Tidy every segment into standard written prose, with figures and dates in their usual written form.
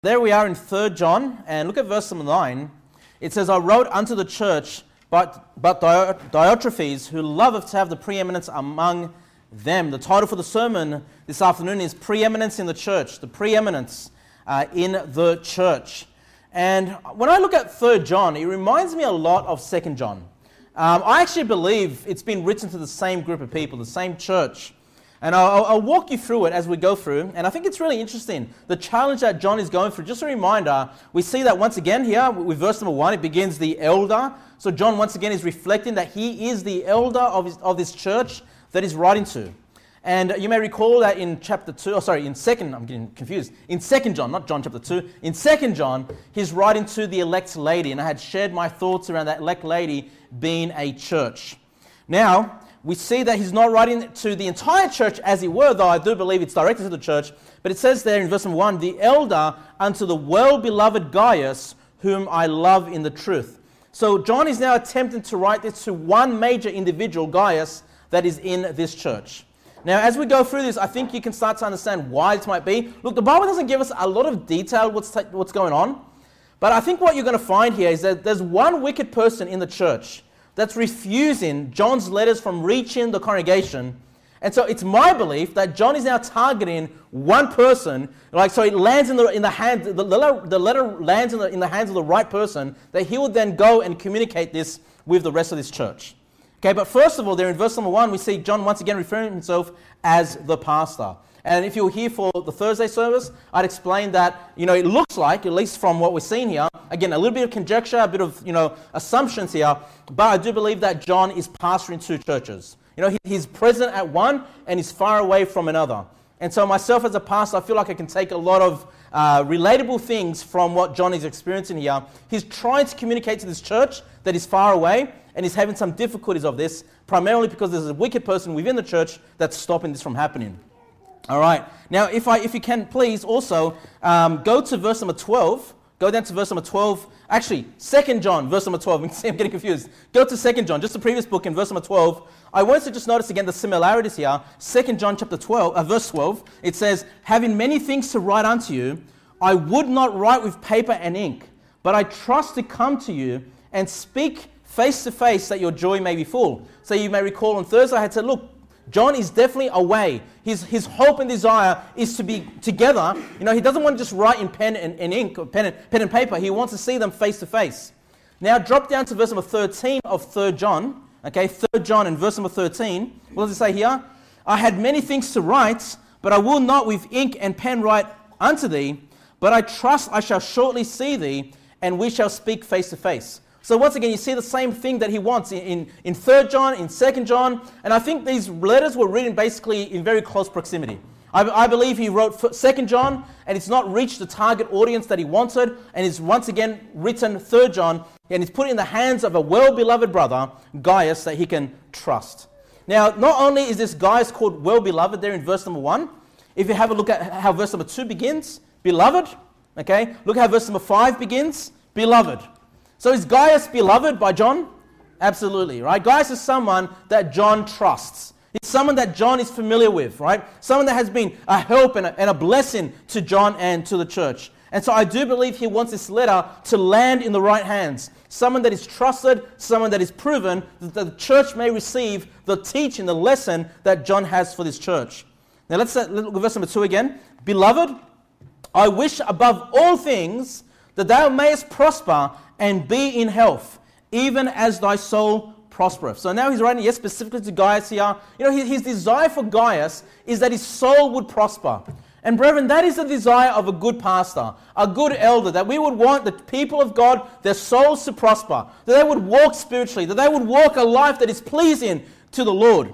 There we are in 3 John, and look at verse number 9. It says, I wrote unto the church, but Diotrephes, who loveth to have the preeminence among them. The title for the sermon this afternoon is Preeminence in the Church, the preeminence in the church. And when I look at 3 John, it reminds me a lot of 2 John. I actually believe it's been written to the same group of people, the same church. And I'll walk you through it as we go through. And I think it's really interesting, the challenge that John is going through. Just a reminder, we see that once again here with verse number 1, it begins the elder. So John once again is reflecting that he is the elder of this church that he's writing to. And you may recall that in chapter 2, I'm getting confused. In 2 John, not John chapter 2, in 2 John, he's writing to the elect lady. And I had shared my thoughts around that elect lady being a church. Now, we see that he's not writing to the entire church as it were, though I do believe it's directed to the church. But it says there in verse 1, the elder unto the well-beloved Gaius, whom I love in the truth. So John is now attempting to write this to one major individual, Gaius, that is in this church. Now, as we go through this, I think you can start to understand why this might be. Look, the Bible doesn't give us a lot of detail what's going on. But I think what you're going to find here is that there's one wicked person in the church that's refusing John's letters from reaching the congregation. And so it's my belief that John is now targeting one person, so it lands in the hand, the letter lands in the hands of the right person, that he will then go and communicate this with the rest of this church. Okay, but first of all, there in verse number 1, we see John once again referring himself as the pastor. And if you're here for the Thursday service, I'd explain that, it looks like, at least from what we're seeing here, again, a little bit of conjecture, a bit of, assumptions here, but I do believe that John is pastoring 2 churches. He's present at one and he's far away from another. And so myself as a pastor, I feel like I can take a lot of relatable things from what John is experiencing here. He's trying to communicate to this church that is far away, and he's having some difficulties of this, primarily because there's a wicked person within the church that's stopping this from happening. All right. Now, if you can, please also go to verse number 12. Go down to verse number 12. Actually, 2 John, verse number 12. I'm getting confused. Go to 2 John, just the previous book in verse number 12. I want you to just notice again the similarities here. 2 John chapter 12, verse 12. It says, having many things to write unto you, I would not write with paper and ink, but I trust to come to you and speak face to face that your joy may be full. So you may recall on Thursday I had said, look, John is definitely away. His hope and desire is to be together. He doesn't want to just write in pen and ink, or pen and paper. He wants to see them face to face. Now drop down to verse number 13 of 3 John. Okay, 3 John and verse number 13. What does it say here? I had many things to write, but I will not with ink and pen write unto thee, but I trust I shall shortly see thee, and we shall speak face to face. So once again, you see the same thing that he wants in 3 John, in 2 John, and I think these letters were written basically in very close proximity. I believe he wrote 2 John, and it's not reached the target audience that he wanted, and it's once again written 3 John, and it's put in the hands of a well-beloved brother, Gaius, that he can trust. Now, not only is this Gaius called well-beloved there in verse number 1, if you have a look at how verse number 2 begins, beloved, okay, look how verse number 5 begins, beloved. So is Gaius beloved by John? Absolutely, right? Gaius is someone that John trusts. He's someone that John is familiar with, right? Someone that has been a help and a blessing to John and to the church. And so I do believe he wants this letter to land in the right hands. Someone that is trusted, someone that is proven, that the church may receive the teaching, the lesson that John has for this church. Now let's look at verse number 2 again. Beloved, I wish above all things that thou mayest prosper and be in health, even as thy soul prospereth. So now he's writing, yes, specifically to Gaius here. His desire for Gaius is that his soul would prosper. And brethren, that is the desire of a good pastor, a good elder, that we would want the people of God, their souls to prosper, that they would walk spiritually, that they would walk a life that is pleasing to the Lord.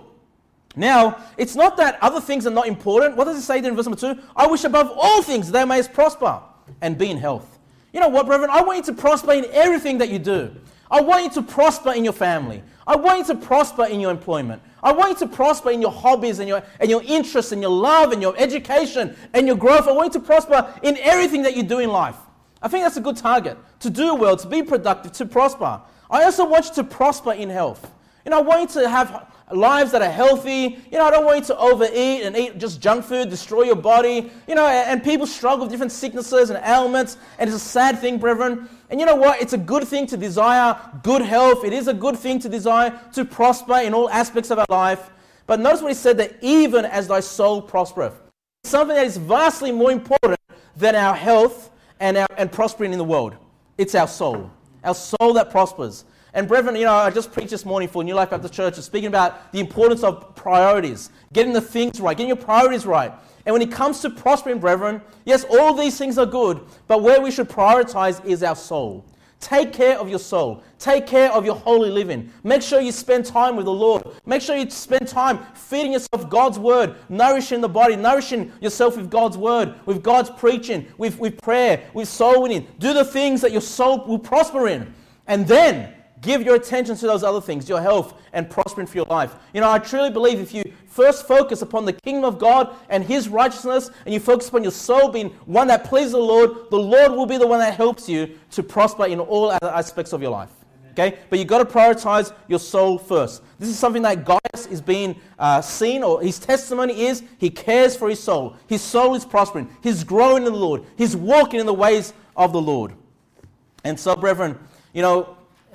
Now, it's not that other things are not important. What does it say there in verse number 2? I wish above all things thou mayest prosper and be in health. You know what, brethren? I want you to prosper in everything that you do. I want you to prosper in your family. I want you to prosper in your employment. I want you to prosper in your hobbies and your interests and your love and your education and your growth. I want you to prosper in everything that you do in life. I think that's a good target. To do well, to be productive, to prosper. I also want you to prosper in health. I want you to have lives that are healthy. I don't want you to overeat and eat just junk food, destroy your body. And people struggle with different sicknesses and ailments, and it's a sad thing, brethren. And you know what? It's a good thing to desire good health. It is a good thing to desire to prosper in all aspects of our life. But notice what he said, that even as thy soul prospereth. Something that is vastly more important than our health and prospering in the world. It's our soul that prospers. And brethren, I just preached this morning for New Life Baptist Church, speaking about the importance of priorities, getting the things right, getting your priorities right. And when it comes to prospering, brethren, yes, all these things are good, but where we should prioritize is our soul. Take care of your soul. Take care of your holy living. Make sure you spend time with the Lord. Make sure you spend time feeding yourself God's word, nourishing the body, nourishing yourself with God's word, with God's preaching, with prayer, with soul winning. Do the things that your soul will prosper in. And then give your attention to those other things, your health and prospering for your life. I truly believe if you first focus upon the kingdom of God and His righteousness, and you focus upon your soul being one that pleases the Lord will be the one that helps you to prosper in all other aspects of your life. Okay? But you've got to prioritize your soul first. This is something that Gaius is being seen, or his testimony is he cares for his soul. His soul is prospering. He's growing in the Lord. He's walking in the ways of the Lord. And so, brethren, your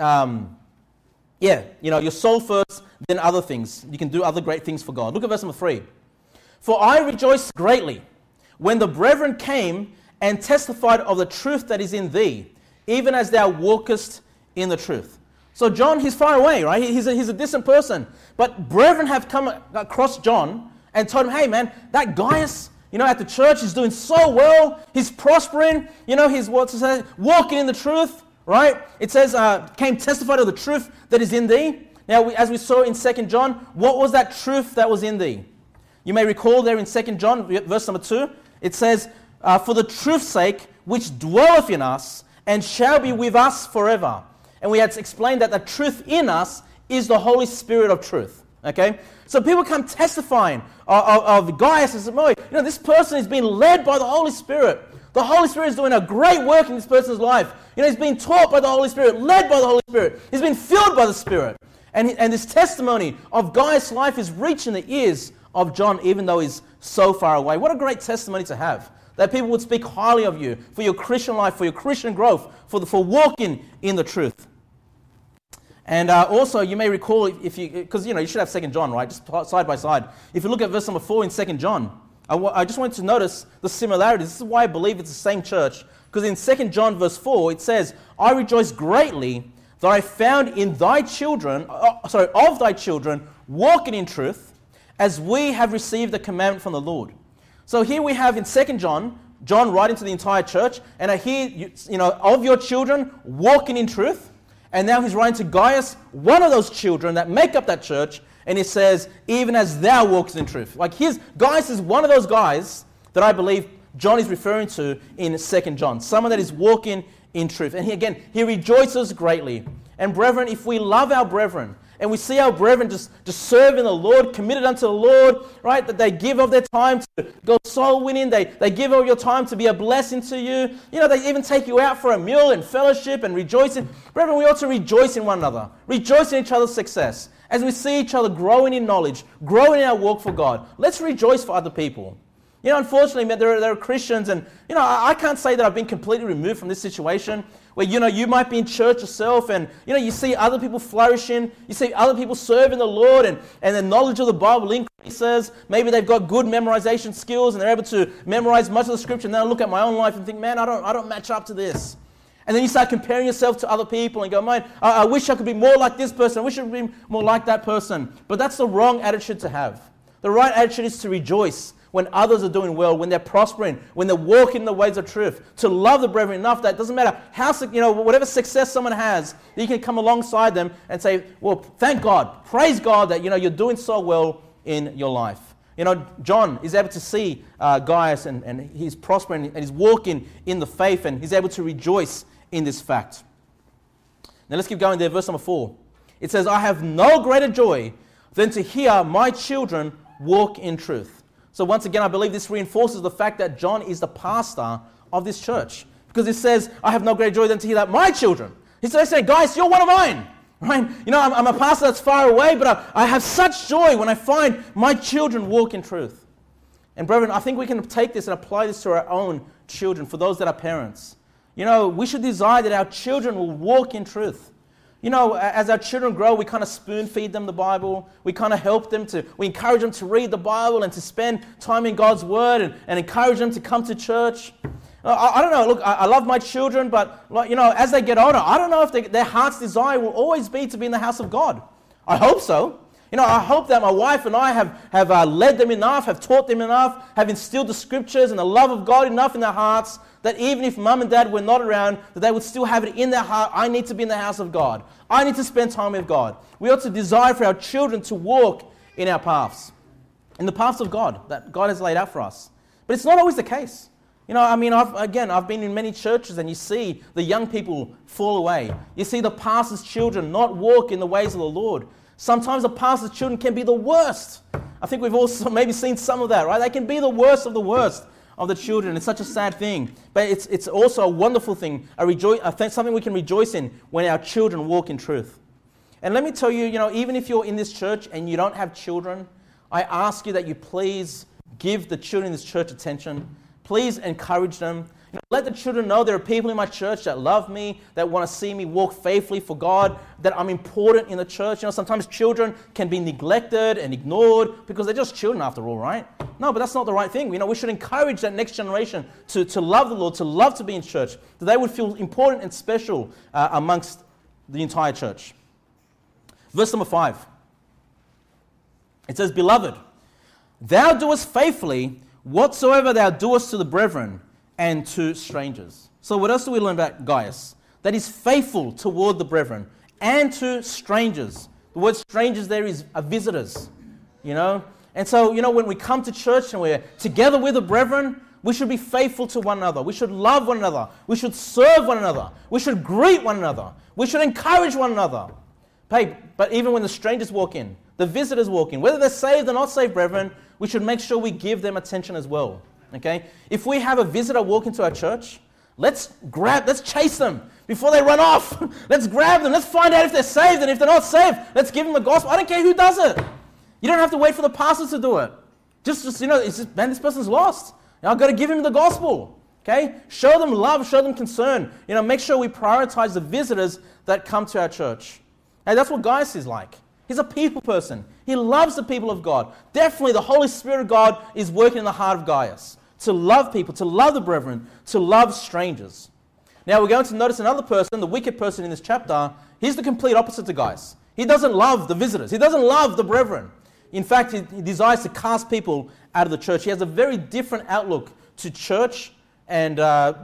soul first, then other things. You can do other great things for God. Look at verse number 3. For I rejoiced greatly when the brethren came and testified of the truth that is in thee, even as thou walkest in the truth. So John, he's far away, right? He's a distant person. But brethren have come across John and told him, hey man, that Gaius, at the church, he's doing so well. He's prospering. He's walking in the truth. Right? It says, came testified of the truth that is in thee. Now, as we saw in 2 John, what was that truth that was in thee? You may recall there in 2 John, verse number 2, it says, for the truth's sake, which dwelleth in us, and shall be with us forever. And we had explained that the truth in us is the Holy Spirit of truth. Okay? So people come testifying of Gaius and say, this person is being led by the Holy Spirit. The Holy Spirit is doing a great work in this person's life. He's being taught by the Holy Spirit, led by the Holy Spirit. He's been filled by the Spirit. And this testimony of Gaius' life is reaching the ears of John, even though he's so far away. What a great testimony to have. That people would speak highly of you for your Christian life, for your Christian growth, for walking in the truth. And also, you may recall, because you should have 2 John, right? Just side by side. If you look at verse number 4 in 2 John, I just wanted to notice the similarities. This is why I believe it's the same church. Because in 2 John verse 4, it says, I rejoice greatly that I found in thy children, of thy children, walking in truth, as we have received the commandment from the Lord. So here we have in 2 John writing to the entire church, and I hear, of your children walking in truth. And now he's writing to Gaius, one of those children that make up that church, and he says, even as thou walkest in truth. Gaius is one of those guys that I believe John is referring to in 2 John. Someone that is walking in truth. And he rejoices greatly. And brethren, if we love our brethren, and we see our brethren just serving the Lord, committed unto the Lord, right? That they give of their time to go soul winning. They give of your time to be a blessing to you. They even take you out for a meal and fellowship and rejoicing. Brethren, we ought to rejoice in one another. Rejoice in each other's success. As we see each other growing in knowledge, growing in our walk for God, let's rejoice for other people. Unfortunately, there are Christians, and, I can't say that I've been completely removed from this situation where, you might be in church yourself and, you see other people flourishing, you see other people serving the Lord, and the knowledge of the Bible increases. Maybe they've got good memorization skills and they're able to memorize much of the scripture, and then I look at my own life and think, man, I don't match up to this. And then you start comparing yourself to other people and go, man, I wish I could be more like this person. I wish I could be more like that person. But that's the wrong attitude to have. The right attitude is to rejoice when others are doing well, when they're prospering, when they're walking in the ways of truth, to love the brethren enough that it doesn't matter how, whatever success someone has, that you can come alongside them and say, well, thank God, praise God that, you're doing so well in your life. John is able to see Gaius and he's prospering and he's walking in the faith, and he's able to rejoice in this fact. Now let's keep going there, verse number 4. It says, I have no greater joy than to hear my children walk in truth. So once again, I believe this reinforces the fact that John is the pastor of this church. Because it says, I have no greater joy than to hear that my children. He's saying, guys, you're one of mine. Right? You know, I'm a pastor that's far away, but I have such joy when I find my children walk in truth. And brethren, I think we can take this and apply this to our own children, for those that are parents. You know, we should desire that our children will walk in truth. You know, as our children grow, we kind of spoon feed them the Bible. We kind of help them we encourage them to read the Bible and to spend time in God's Word and encourage them to come to church. I don't know, look, I love my children, but, you know, as they get older, I don't know if their heart's desire will always be to be in the house of God. I hope so. You know, I hope that my wife and I have led them enough, have taught them enough, have instilled the Scriptures and the love of God enough in their hearts, that even if mum and dad were not around, that they would still have it in their heart, I need to be in the house of God. I need to spend time with God. We ought to desire for our children to walk in our paths, in the paths of God that God has laid out for us. But it's not always the case. You know, I mean, I've been in many churches and you see the young people fall away. You see the pastor's children not walk in the ways of the Lord. Sometimes the pastor's children can be the worst. I think we've also maybe seen some of that, right? They can be the worst of the children. It's such a sad thing. But it's also a wonderful thing, something we can rejoice in when our children walk in truth. And let me tell you, you know, even if you're in this church and you don't have children, I ask you that you please give the children in this church attention. Please encourage them. You know, let the children know there are people in my church that love me, that want to see me walk faithfully for God, that I'm important in the church. You know, sometimes children can be neglected and ignored because they're just children after all, right? No, but that's not the right thing. You know, we should encourage that next generation to love the Lord, to love to be in church, that they would feel important and special amongst the entire church. Verse number 5. It says, Beloved, thou doest faithfully whatsoever thou doest to the brethren and to strangers. So what else do we learn about Gaius? That he's faithful toward the brethren and to strangers. The word strangers there is visitors, you know. And so, you know, when we come to church and we're together with the brethren, we should be faithful to one another. We should love one another. We should serve one another. We should greet one another. We should encourage one another. Hey, but even when the strangers walk in, the visitors walk in, whether they're saved or not saved, brethren, we should make sure we give them attention as well. Okay? If we have a visitor walk into our church, let's chase them before they run off. Let's grab them. Let's find out if they're saved, and if they're not saved, let's give them the gospel. I don't care who does it. You don't have to wait for the pastors to do it. Just you know, man, this person's lost. I've got to give him the gospel. Okay? Show them love, show them concern. You know, make sure we prioritize the visitors that come to our church. And that's what Gaius is like. He's a people person. He loves the people of God. Definitely the Holy Spirit of God is working in the heart of Gaius to love people, to love the brethren, to love strangers. Now we're going to notice another person, the wicked person in this chapter. He's the complete opposite to Gaius. He doesn't love the visitors. He doesn't love the brethren. In fact, he desires to cast people out of the church. He has a very different outlook to church and to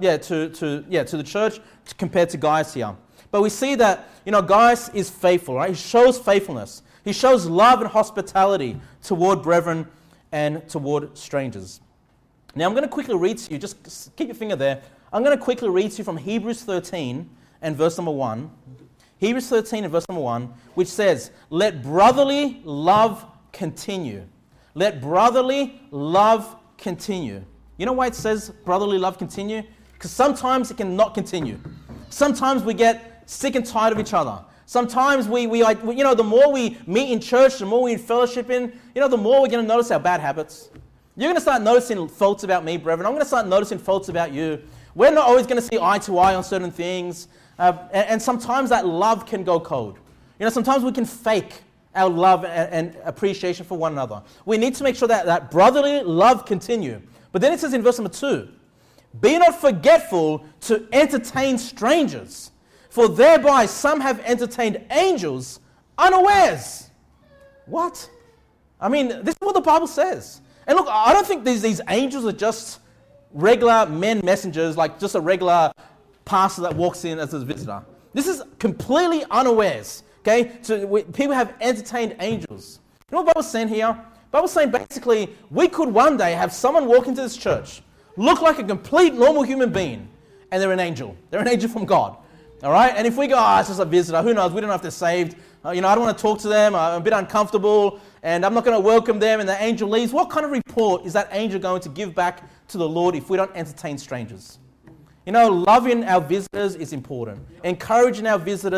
the church compared to Gaius here. But we see that, you know, Gaius is faithful, right? He shows faithfulness. He shows love and hospitality toward brethren and toward strangers. Now, I'm going to quickly read to you, just keep your finger there. I'm going to quickly read to you from Hebrews 13 and verse number 1. Hebrews 13 and verse number 1, which says, Let brotherly love continue. Let brotherly love continue. You know why it says brotherly love continue? Because sometimes it cannot continue. Sometimes we get sick and tired of each other. Sometimes we you know, the more we meet in church, the more we fellowship in, you know, the more we're going to notice our bad habits. You're going to start noticing faults about me, brethren. I'm going to start noticing faults about you. We're not always going to see eye to eye on certain things. And sometimes that love can go cold. You know, sometimes we can fake our love and appreciation for one another. We need to make sure that brotherly love continue. But then it says in verse number 2, Be not forgetful to entertain strangers, for thereby some have entertained angels unawares. What? I mean, this is what the Bible says. And look, I don't think these angels are just regular men messengers, like just a regular pastor that walks in as a visitor. This is completely unawares. Okay? So people have entertained angels. You know what the Bible's saying here? The Bible's saying basically, we could one day have someone walk into this church, look like a complete normal human being, and they're an angel. They're an angel from God. All right? And if we go, it's just a visitor, who knows? We don't know if they're saved. You know, I don't want to talk to them. I'm a bit uncomfortable, and I'm not going to welcome them, and the angel leaves. What kind of report is that angel going to give back to the Lord if we don't entertain strangers? You know, loving our visitors is important. Encouraging our visitors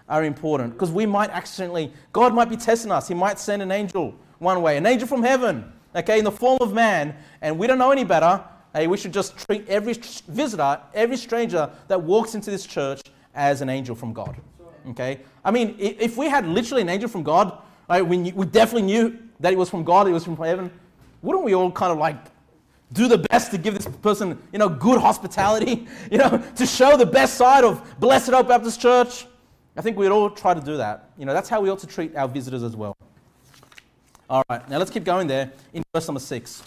are important because we might accidentally, God might be testing us. He might send an angel one way, an angel from heaven, okay, in the form of man, and we don't know any better. Hey, we should just treat every visitor, every stranger that walks into this church as an angel from God, okay? I mean, if we had literally an angel from God, right, we definitely knew that it was from God, it was from heaven, wouldn't we all kind of like do the best to give this person, good hospitality, to show the best side of Blessed Hope Baptist Church? I think we'd all try to do that. That's how we ought to treat our visitors as well. All right, now let's keep going there in verse number 6.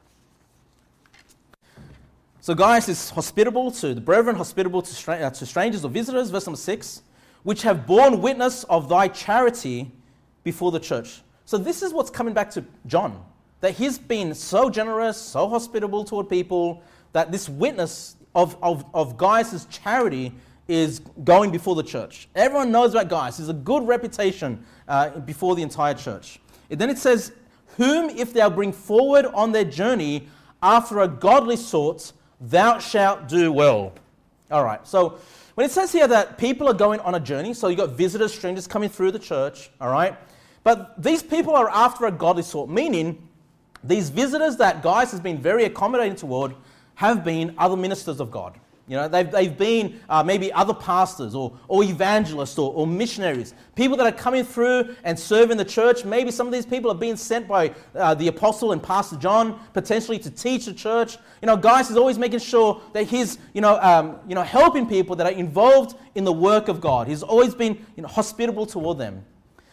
So Gaius is hospitable to the brethren, hospitable to strangers or visitors, verse number 6, which have borne witness of thy charity before the church. So this is what's coming back to John, that he's been so generous, so hospitable toward people, that this witness of Gaius' charity is going before the church. Everyone knows about Gaius. He has a good reputation before the entire church. And then it says, whom if thou bring forward on their journey after a godly sort, thou shalt do well. All right, so when it says here that people are going on a journey, so you've got visitors, strangers coming through the church, all right? But these people are after a godly sort, meaning these visitors that Gaius has been very accommodating toward have been other ministers of God. They've been maybe other pastors or evangelists or missionaries, people that are coming through and serving the church. Maybe some of these people are being sent by the apostle and Pastor John, potentially to teach the church. Gaius is always making sure that he's, helping people that are involved in the work of God. He's always been hospitable toward them.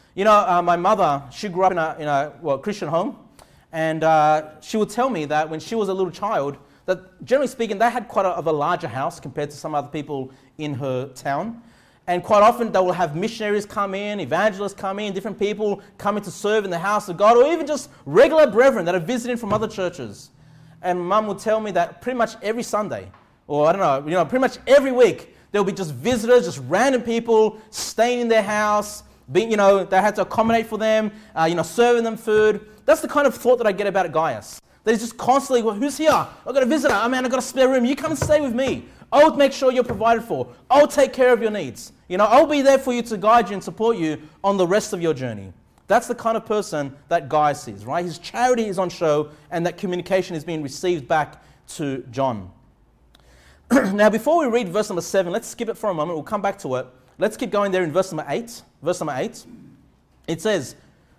My mother, she grew up in a Christian home, and she would tell me that when she was a little child, that generally speaking, they had quite a larger house compared to some other people in her town. And quite often they will have missionaries come in, evangelists come in, different people coming to serve in the house of God, or even just regular brethren that are visiting from other churches. And Mum would tell me that pretty much every Sunday, or I don't know, pretty much every week, there will be just visitors, just random people staying in their house, being, they had to accommodate for them, serving them food. That's the kind of thought that I get about Gaius. That he's just constantly, well, who's here? I've got a visitor. Oh man, I've got a spare room. You come and stay with me. I'll make sure you're provided for. I'll take care of your needs. I'll be there for you to guide you and support you on the rest of your journey. That's the kind of person that Gaius is, right? His charity is on show, and that communication is being received back to John. Now, before we read verse number 7, let's skip it for a moment. We'll come back to it. Let's keep going there in verse number 8. Verse number 8. It says,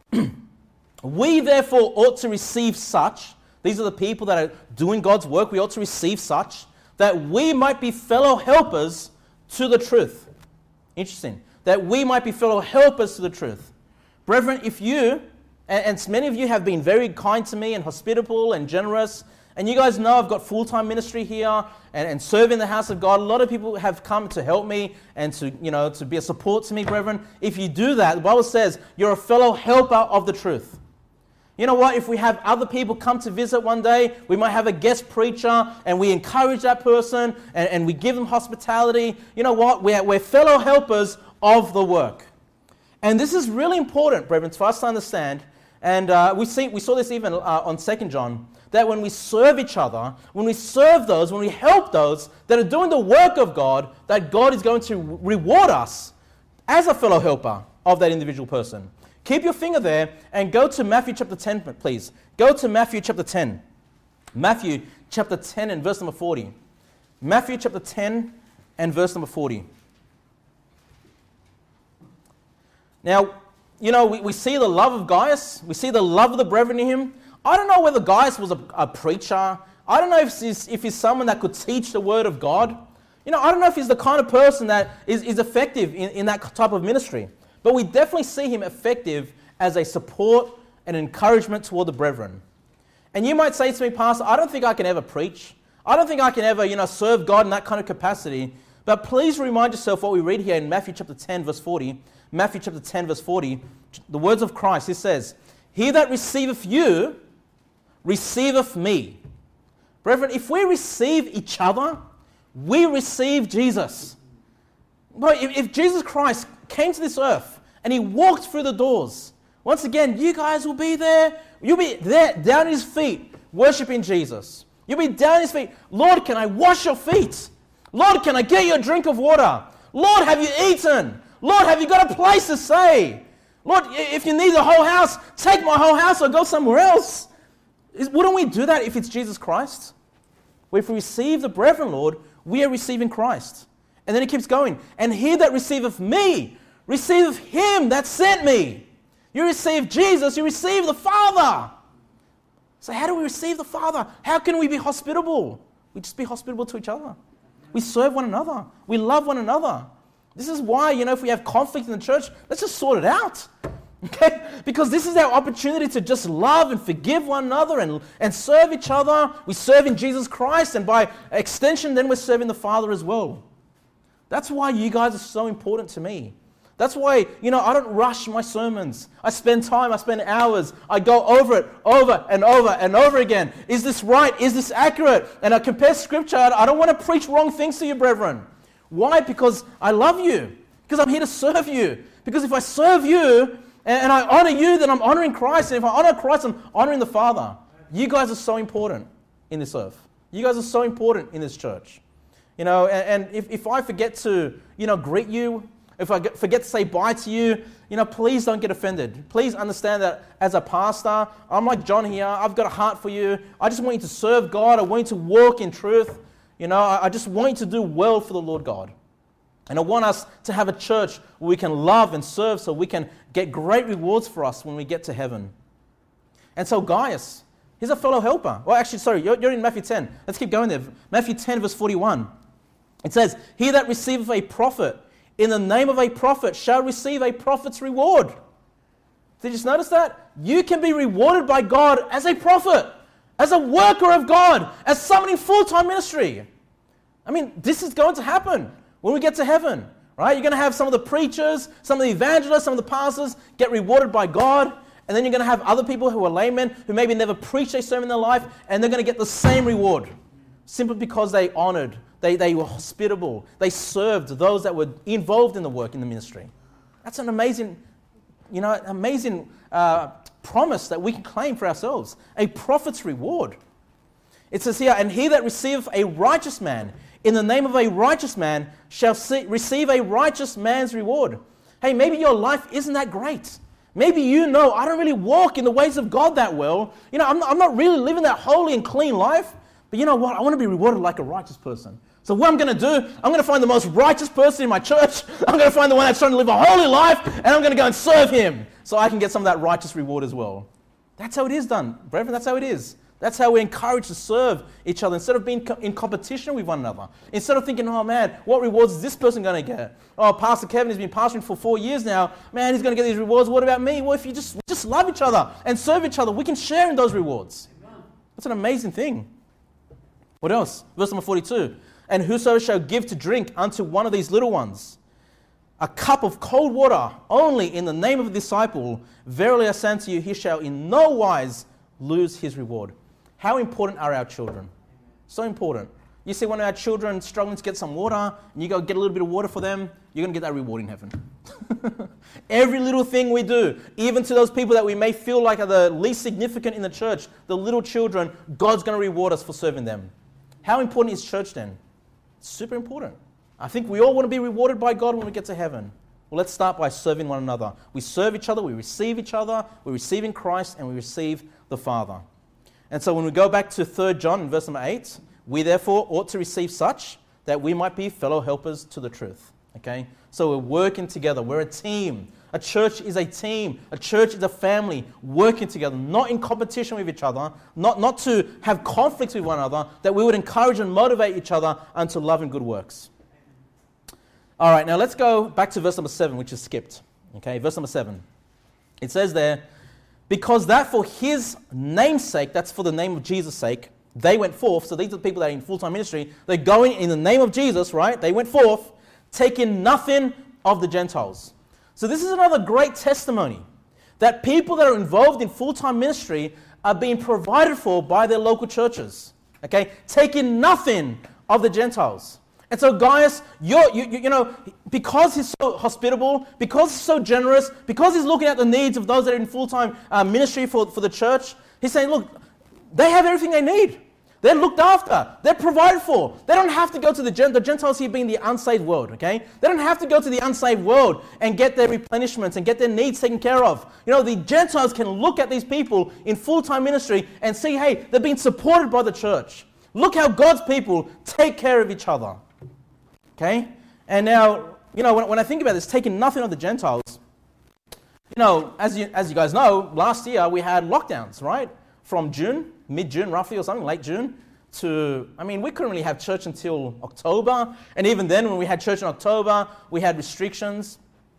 we therefore ought to receive such. These are the people that are doing God's work. We ought to receive such, that we might be fellow helpers to the truth. Interesting. That we might be fellow helpers to the truth. Brethren, if you, and many of you have been very kind to me and hospitable and generous, and you guys know I've got full-time ministry here and serve in the house of God. A lot of people have come to help me and to be a support to me, brethren. If you do that, the Bible says you're a fellow helper of the truth. You know what? If we have other people come to visit one day, we might have a guest preacher and we encourage that person and we give them hospitality. You know what? We're fellow helpers of the work. And this is really important, brethren, for us to understand. And we saw this even on 2 John, that when we serve each other, when we serve those, when we help those that are doing the work of God, that God is going to reward us as a fellow helper of that individual person. Keep your finger there and go to Matthew chapter 10, please. Go to Matthew chapter 10. Matthew chapter 10 and verse number 40. Matthew chapter 10 and verse number 40. Now, we see the love of Gaius. We see the love of the brethren in him. I don't know whether Gaius was a preacher. I don't know if he's someone that could teach the word of God. I don't know if he's the kind of person that is effective in that type of ministry. But we definitely see him effective as a support and encouragement toward the brethren. And you might say to me, Pastor, I don't think I can ever preach. I don't think I can ever, serve God in that kind of capacity. But please remind yourself what we read here in Matthew chapter 10, verse 40. Matthew chapter 10, verse 40, the words of Christ. He says, he that receiveth you, receiveth me. Brethren, if we receive each other, we receive Jesus. But if Jesus Christ came to this earth and he walked through the doors, once again, you guys will be there. You'll be there down at his feet, worshiping Jesus. You'll be down at his feet. Lord, can I wash your feet? Lord, can I get you a drink of water? Lord, have you eaten? Lord, have you got a place to stay? Lord, if you need the whole house, take my whole house or go somewhere else. Wouldn't we do that if it's Jesus Christ? Well, if we receive the brethren, Lord, we are receiving Christ. And then it keeps going. And he that receiveth me, receiveth him that sent me. You receive Jesus, you receive the Father. So how do we receive the Father? How can we be hospitable? We just be hospitable to each other. We serve one another. We love one another. This is why, if we have conflict in the church, let's just sort it out. Okay? Because this is our opportunity to just love and forgive one another and serve each other. We serve in Jesus Christ, and by extension, then we're serving the Father as well. That's why you guys are so important to me. That's why, I don't rush my sermons. I spend time, I spend hours. I go over it over and over and over again. Is this right? Is this accurate? And I compare Scripture. I don't want to preach wrong things to you, brethren. Why? Because I love you. Because I'm here to serve you. Because if I serve you and I honor you, then I'm honoring Christ. And if I honor Christ, I'm honoring the Father. You guys are so important in this earth. You guys are so important in this church. And if I forget to, greet you, if I forget to say bye to you, please don't get offended. Please understand that as a pastor, I'm like John here. I've got a heart for you. I just want you to serve God. I want you to walk in truth. I just want you to do well for the Lord God. And I want us to have a church where we can love and serve so we can get great rewards for us when we get to heaven. And so Gaius, he's a fellow helper. Well, actually, sorry, you're in Matthew 10. Let's keep going there. Matthew 10, verse 41. It says, he that receiveth a prophet in the name of a prophet shall receive a prophet's reward. Did you just notice that? You can be rewarded by God as a prophet, as a worker of God, as someone in full-time ministry. I mean, this is going to happen when we get to heaven, right? You're going to have some of the preachers, some of the evangelists, some of the pastors get rewarded by God, and then you're going to have other people who are laymen who maybe never preached a sermon in their life, and they're going to get the same reward simply because they honored, they were hospitable, they served those that were involved in the work in the ministry. That's an amazing, promise that we can claim for ourselves, a prophet's reward. It says here, and he that receiveth a righteous man in the name of a righteous man shall receive a righteous man's reward. Hey, maybe your life isn't that great. Maybe I don't really walk in the ways of God that well. I'm not really living that holy and clean life. But you know what? I want to be rewarded like a righteous person. So what I'm going to do, I'm going to find the most righteous person in my church. I'm going to find the one that's trying to live a holy life, and I'm going to go and serve him so I can get some of that righteous reward as well. That's how it is done, brethren. That's how it is. That's how we're encouraged to serve each other instead of being in competition with one another. Instead of thinking, oh man, what rewards is this person going to get? Oh, Pastor Kevin has been pastoring for 4 years now. Man, he's going to get these rewards. What about me? Well, if we just love each other and serve each other, we can share in those rewards. Amen. That's an amazing thing. What else? Verse number 42. And whosoever shall give to drink unto one of these little ones a cup of cold water only in the name of a disciple, verily I say unto you, he shall in no wise lose his reward. How important are our children? So important. You see one of our children struggling to get some water, and you go get a little bit of water for them, you're going to get that reward in heaven. Every little thing we do, even to those people that we may feel like are the least significant in the church, the little children, God's going to reward us for serving them. How important is church then? It's super important. I think we all want to be rewarded by God when we get to heaven. Well, let's start by serving one another. We serve each other, we receive each other, we receive in Christ, and we receive the Father. And so when we go back to 3 John in verse number 8, we therefore ought to receive such that we might be fellow helpers to the truth. Okay? So we're working together. We're a team. A church is a team. A church is a family working together, not in competition with each other, not to have conflicts with one another, that we would encourage and motivate each other unto love and good works. All right, now let's go back to verse number 7, which is skipped. Okay, verse number 7. It says there, because that for his name's sake, that's for the name of Jesus' sake, they went forth. So these are the people that are in full-time ministry. They're going in the name of Jesus, right? They went forth, taking nothing of the Gentiles. So this is another great testimony that people that are involved in full-time ministry are being provided for by their local churches. Okay? Taking nothing of the Gentiles. And so Gaius, because he's so hospitable, because he's so generous, because he's looking at the needs of those that are in full-time ministry for the church, he's saying, look, they have everything they need. They're looked after. They're provided for. They don't have to go to the Gentiles here being the unsaved world, okay? They don't have to go to the unsaved world and get their replenishments and get their needs taken care of. You know, the Gentiles can look at these people in full-time ministry and see, hey, they're being supported by the church. Look how God's people take care of each other, okay? And now, you know, when I think about this, taking nothing of the Gentiles, you know, as you guys know, last year we had lockdowns, right? From June, mid-June roughly or something, late June, to, I mean, we couldn't really have church until October. And even then, when we had church in October, we had restrictions.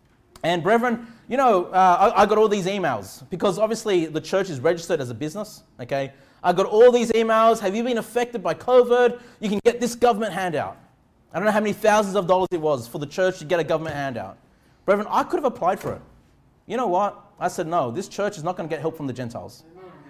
And brethren, you know, I got all these emails because obviously the church is registered as a business, okay? I got all these emails. Have you been affected by COVID? You can get this government handout. I don't know how many thousands of dollars it was for the church to get a government handout. Brethren, I could have applied for it. You know what? I said, no, this church is not going to get help from the Gentiles.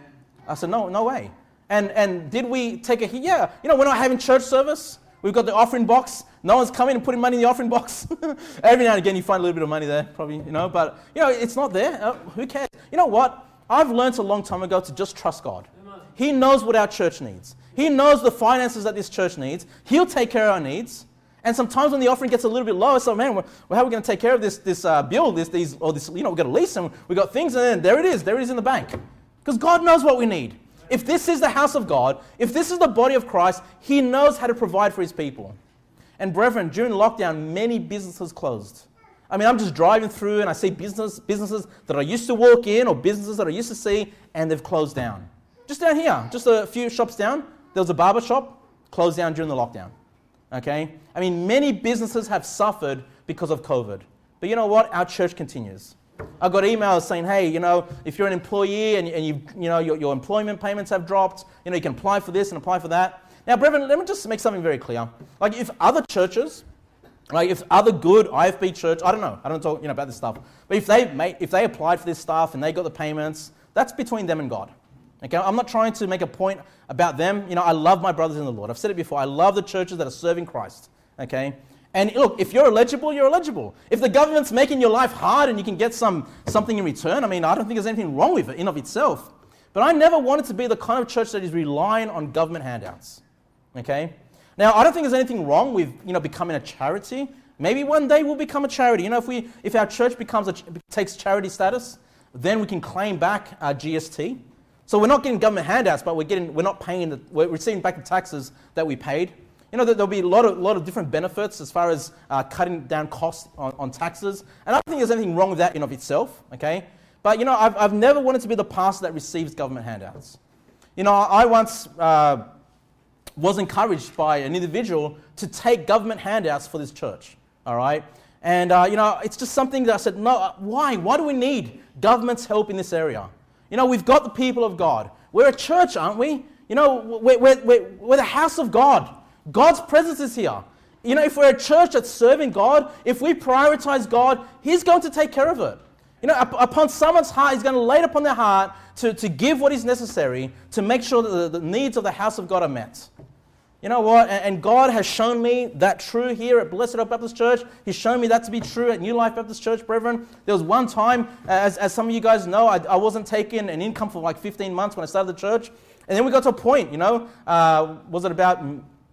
I said, no way. And did we take a hit? Yeah. You know, we're not having church service. We've got the offering box. No one's coming and putting money in the offering box. Every now and again, you find a little bit of money there, probably, you know. But, you know, it's not there. Who cares? You know what? I've learned a long time ago to just trust God. He knows what our church needs. He knows the finances that this church needs. He'll take care of our needs. And sometimes when the offering gets a little bit lower, so man, well, how are we going to take care of this bill, this, you know, we've got a lease and we've got things, and then there it is in the bank. Because God knows what we need. If this is the house of God, if this is the body of Christ, He knows how to provide for His people. And brethren, during lockdown, many businesses closed. I mean, I'm just driving through and I see businesses that I used to walk in or businesses that I used to see, and they've closed down. Just down here, just a few shops down, there was a barber shop, closed down during the lockdown. Okay? I mean, many businesses have suffered because of COVID. But you know what? Our church continues. I got emails saying, hey, you know, if you're an employee and you know, your employment payments have dropped, you know, you can apply for this and apply for that. Now, brethren, let me just make something very clear. Like, if other churches, like if other good IFB church, I don't talk, you know, about this stuff. But if they applied for this stuff and they got the payments, that's between them and God. Okay, I'm not trying to make a point about them. You know, I love my brothers in the Lord. I've said it before. I love the churches that are serving Christ. Okay, and look, if you're eligible, you're eligible. If the government's making your life hard and you can get something in return, I mean, I don't think there's anything wrong with it in of itself. But I never wanted to be the kind of church that is relying on government handouts. Okay, now I don't think there's anything wrong with, you know, becoming a charity. Maybe one day we'll become a charity. You know, if our church takes charity status, then we can claim back our GST. So we're not getting government handouts, but we're receiving back the taxes that we paid. You know, there'll be a lot of different benefits as far as cutting down costs on taxes. And I don't think there's anything wrong with that in of itself, okay? But, you know, I've never wanted to be the pastor that receives government handouts. You know, I once was encouraged by an individual to take government handouts for this church, all right? And, you know, it's just something that I said, no, why? Why do we need government's help in this area? You know, we've got the people of God. We're a church, aren't we? You know, we're the house of God. God's presence is here. You know, if we're a church that's serving God, if we prioritize God, He's going to take care of it. You know, upon someone's heart, He's going to lay it upon their heart to give what is necessary to make sure that the needs of the house of God are met. You know what? And God has shown me that true here at Blessed Hope Baptist Church. He's shown me that to be true at New Life Baptist Church, brethren. There was one time, as some of you guys know, I wasn't taking an income for like 15 months when I started the church. And then we got to a point, you know, was it about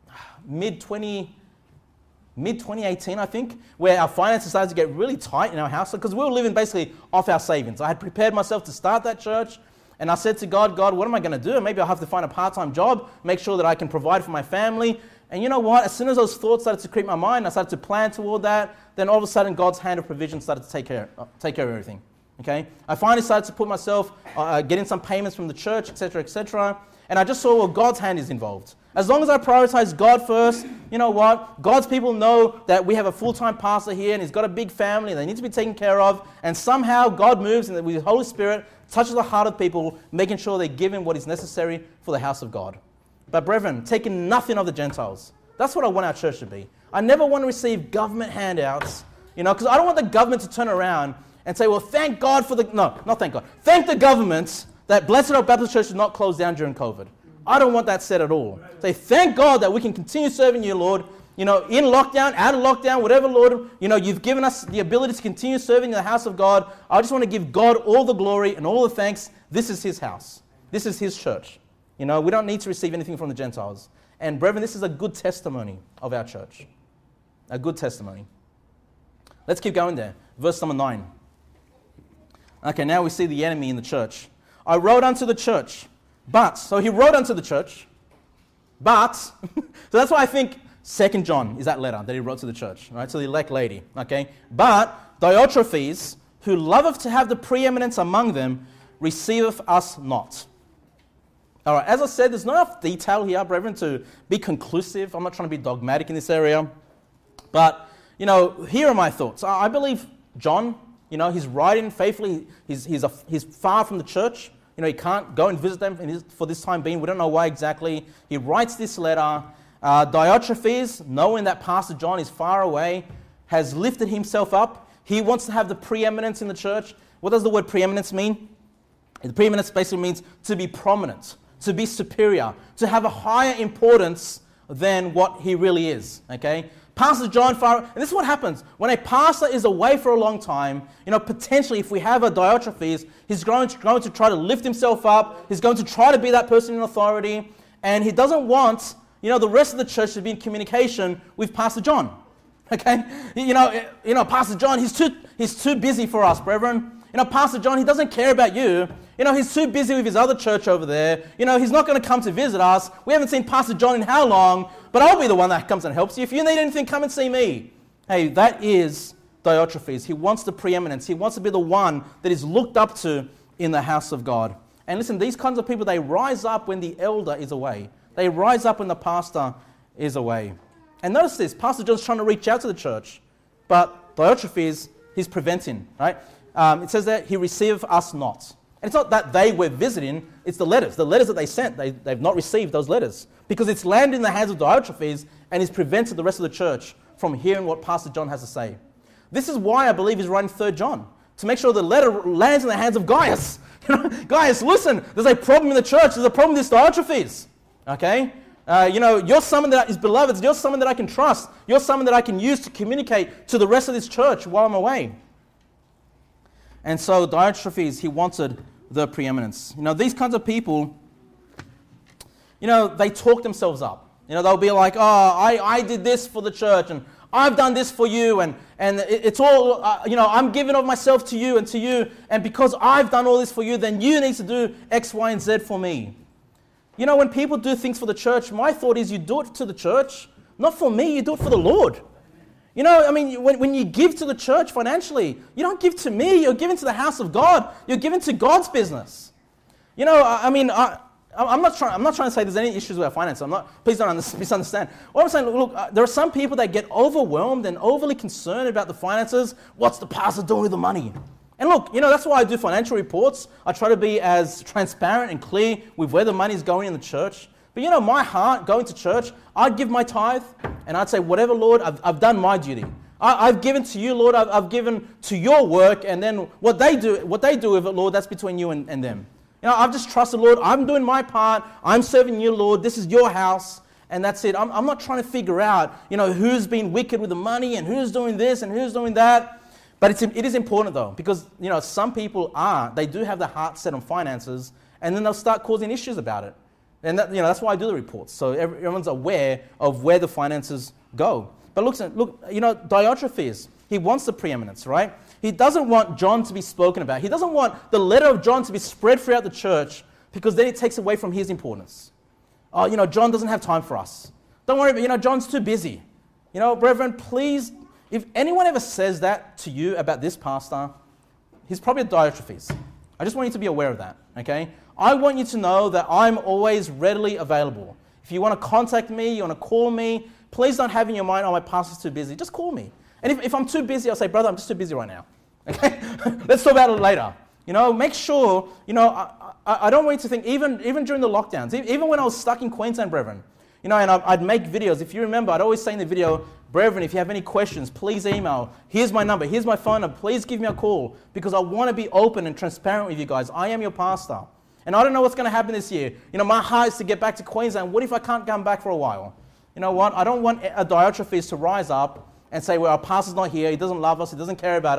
mid-2018, I think, where our finances started to get really tight in our house because we were living basically off our savings. I had prepared myself to start that church. And I said to God, what am I going to do? Maybe I'll have to find a part-time job, make sure that I can provide for my family. And you know what? As soon as those thoughts started to creep my mind, I started to plan toward that. Then all of a sudden, God's hand of provision started to take care of everything. Okay? I finally started to put myself, getting some payments from the church, etc., etc. And I just saw, well, God's hand is involved. As long as I prioritize God first, you know what? God's people know that we have a full-time pastor here and he's got a big family and they need to be taken care of. And somehow God moves and with the Holy Spirit touches the heart of people, making sure they give Him what is necessary for the house of God. But brethren, taking nothing of the Gentiles. That's what I want our church to be. I never want to receive government handouts, you know, because I don't want the government to turn around and say, well, thank God for the... No, not thank God. Thank the government that Blessed Hope Baptist Church is not closed down during COVID. I don't want that said at all. Say, thank God that we can continue serving you, Lord. You know, in lockdown, out of lockdown, whatever, Lord, you know, you've given us the ability to continue serving in the house of God. I just want to give God all the glory and all the thanks. This is His house. This is His church. We don't need to receive anything from the Gentiles. And brethren, this is a good testimony of our church. A good testimony. Let's keep going there. Verse number 9. Okay, now we see the enemy in the church. I wrote unto the church, so he wrote unto the church, so that's why I think 2 John is that letter that he wrote to the church, right? To the elect lady, okay? But Diotrephes, who loveth to have the preeminence among them, receiveth us not. All right, as I said, there's not enough detail here, brethren, to be conclusive. I'm not trying to be dogmatic in this area. But, here are my thoughts. I believe John, he's writing faithfully. He's far from the church. He can't go and visit them for this time being. We don't know why exactly. He writes this letter. Diotrephes, knowing that Pastor John is far away, has lifted himself up. He wants to have the preeminence in the church. What does the word preeminence mean? The preeminence basically means to be prominent, to be superior, to have a higher importance than what he really is, okay? Pastor John, and this is what happens. When a pastor is away for a long time, potentially if we have a Diotrephes, he's going to try to lift himself up. He's going to try to be that person in authority. And he doesn't want, the rest of the church to be in communication with Pastor John. Okay? Pastor John, he's too busy for us, brethren. Pastor John, he doesn't care about you. He's too busy with his other church over there. He's not going to come to visit us. We haven't seen Pastor John in how long, but I'll be the one that comes and helps you. If you need anything, come and see me. Hey, that is Diotrephes. He wants the preeminence. He wants to be the one that is looked up to in the house of God. And listen, these kinds of people, they rise up when the elder is away. They rise up when the pastor is away. And notice this, Pastor John's trying to reach out to the church, but Diotrephes, he's preventing, right? It says that he receiveth us not. And it's not that they were visiting, it's the letters that they sent. They've not received those letters because it's landed in the hands of Diotrephes and he's prevented the rest of the church from hearing what Pastor John has to say. This is why I believe he's writing 3 John, to make sure the letter lands in the hands of Gaius. Gaius, listen, there's a problem in the church. There's a problem with this Diotrephes. Okay? You're someone that is beloved. You're someone that I can trust. You're someone that I can use to communicate to the rest of this church while I'm away. And so Diotrephes, he wanted the preeminence. These kinds of people, they talk themselves up. They'll be like, oh, I did this for the church, and I've done this for you, and it's all, I'm giving of myself to you, and because I've done all this for you, then you need to do X, Y, and Z for me. When people do things for the church, my thought is you do it to the church, not for me, you do it for the Lord. When you give to the church financially, you don't give to me, you're giving to the house of God. You're giving to God's business. I'm not trying to say there's any issues with our finances. Please don't misunderstand. What I'm saying, look, there are some people that get overwhelmed and overly concerned about the finances. What's the pastor doing with the money? And look, that's why I do financial reports. I try to be as transparent and clear with where the money is going in the church. But my heart, going to church, I'd give my tithe, and I'd say, whatever, Lord, I've done my duty. I've given to you, Lord, I've given to your work, and then what they do with it, Lord, that's between you and them. I've just trusted, Lord, I'm doing my part, I'm serving you, Lord, this is your house, and that's it. I'm not trying to figure out, who's been wicked with the money, and who's doing this, and who's doing that. But it is important, though, because, some people they do have their heart set on finances, and then they'll start causing issues about it. And that's why I do the reports, so everyone's aware of where the finances go. But look, Diotrephes, he wants the preeminence, right? He doesn't want John to be spoken about. He doesn't want the letter of John to be spread throughout the church because then it takes away from his importance. Oh, John doesn't have time for us. Don't worry, John's too busy. Brethren, please, if anyone ever says that to you about this pastor, he's probably a Diotrephes. I just want you to be aware of that, okay? I want you to know that I'm always readily available. If you want to contact me, you want to call me, please don't have in your mind, oh, my pastor's too busy. Just call me. And if I'm too busy, I'll say, brother, I'm just too busy right now. Okay? Let's talk about it later. Make sure, I don't want you to think, even during the lockdowns, even when I was stuck in Queensland, brethren, and I'd make videos. If you remember, I'd always say in the video, brethren, if you have any questions, please email. Here's my number. Here's my phone number. Please give me a call because I want to be open and transparent with you guys. I am your pastor. And I don't know what's going to happen this year. My heart is to get back to Queensland. What if I can't come back for a while? You know what? I don't want a Diotrephes to rise up and say, well, our pastor's not here. He doesn't love us. He doesn't care about us.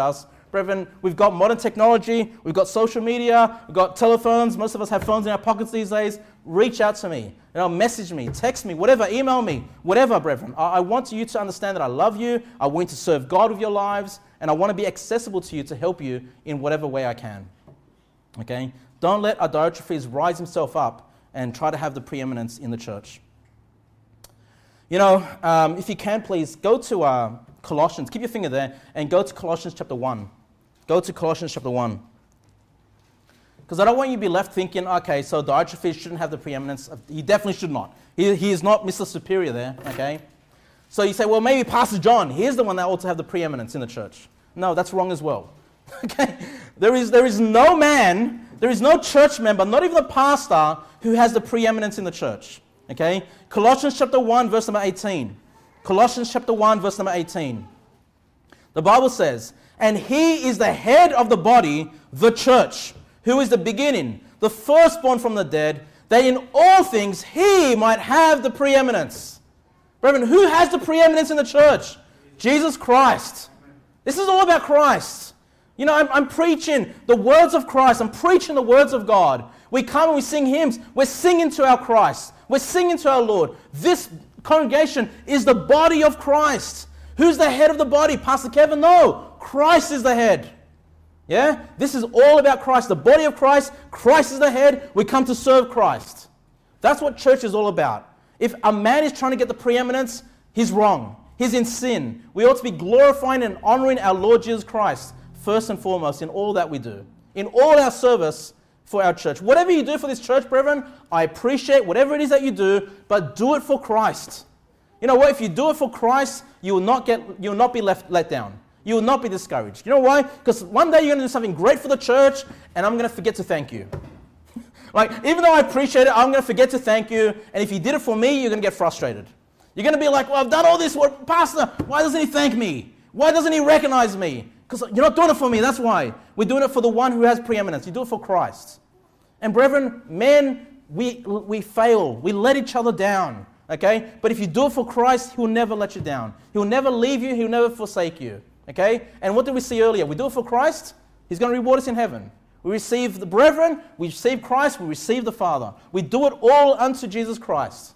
Brethren, we've got modern technology, we've got social media, we've got telephones. Most of us have phones in our pockets these days. Reach out to me, message me, text me, whatever, email me, whatever, brethren. I want you to understand that I love you, I want you to serve God with your lives, and I want to be accessible to you to help you in whatever way I can. Okay? Don't let Diotrephes rise himself up and try to have the preeminence in the church. If you can, please go to Colossians. Keep your finger there and go to Colossians chapter 1. Go to Colossians chapter 1. Because I don't want you to be left thinking, okay, so Diotrephes shouldn't have the preeminence. He definitely should not. He is not Mr. Superior there, okay? So you say, well, maybe Pastor John, he's the one that ought to have the preeminence in the church. No, that's wrong as well. Okay? There is no man, there is no church member, not even a pastor, who has the preeminence in the church. Okay? Colossians chapter 1, verse number 18. Colossians chapter 1, verse number 18. The Bible says, and he is the head of the body, the church, who is the beginning, the firstborn from the dead, that in all things he might have the preeminence. Brethren, who has the preeminence in the church? Jesus Christ. This is all about Christ. I'm preaching the words of Christ. I'm preaching the words of God. We come and we sing hymns. We're singing to our Christ. We're singing to our Lord. This congregation is the body of Christ. Who's the head of the body? Pastor Kevin? No. Christ is the head. Yeah? This is all about Christ. The body of Christ. Christ is the head. We come to serve Christ. That's what church is all about. If a man is trying to get the preeminence, he's wrong. He's in sin. We ought to be glorifying and honoring our Lord Jesus Christ first and foremost in all that we do. In all our service for our church. Whatever you do for this church, brethren, I appreciate whatever it is that you do, but do it for Christ. You know what? If you do it for Christ, you will not be let down. You will not be discouraged. You know why? Because one day you're going to do something great for the church, and I'm going to forget to thank you. Even though I appreciate it, I'm going to forget to thank you, and if you did it for me, you're going to get frustrated. You're going to be like, well, I've done all this work. Pastor, why doesn't he thank me? Why doesn't he recognize me? Because you're not doing it for me, that's why. We're doing it for the one who has preeminence. You do it for Christ. And brethren, men, we fail. We let each other down. Okay? But if you do it for Christ, He will never let you down. He will never leave you. He will never forsake you. Okay? And what did we see earlier? We do it for Christ, He's going to reward us in heaven. We receive the brethren, we receive Christ, we receive the Father. We do it all unto Jesus Christ.